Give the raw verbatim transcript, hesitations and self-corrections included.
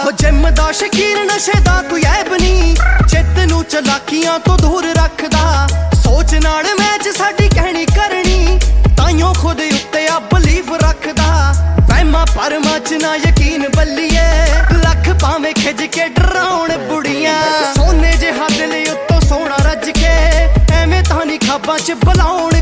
Gym ਦਾ ਸ਼ਕੀਨ ਨਸ਼ੇ ਦਾ ਕੋਈ ਐਬ ਨੀ, ਚਿੱਤ ਨੂੰ ਚਲਾਕੀਆਂ ਤੋਂ ਦੂਰ ਰੱਖਦਾ। ਸੋਚ ਨਾਲ ਮੈਚ ਸਾਡੀ ਕਹਿਣੀ ਕਰਨੀ, ਤਾਈਓ ਖੁਦ ਉੱਤੇ ਆ ਬਲੀਵ ਰੱਖਦਾ। ਵਹਿਮਾਂ ਭਰਮਾਂ ਚ ਨਾ ਯਕੀਨ ਬੱਲੀਏ, ਲੱਖ ਭਾਵੇਂ ਖਿੱਚ ਕੇ ਡਰਾਉਣ ਬੁੜੀਆਂ। ਸੋਨੇ ਜਿਹਾ ਦਿਲ ਉੱਤੋਂ ਸੋਹਣਾ ਰੱਜ ਕੇ, ਐਵੇਂ ਤਾਂ ਨੀ ਖਾਬਾਂ ਚ ਬੁਲਾਉਣ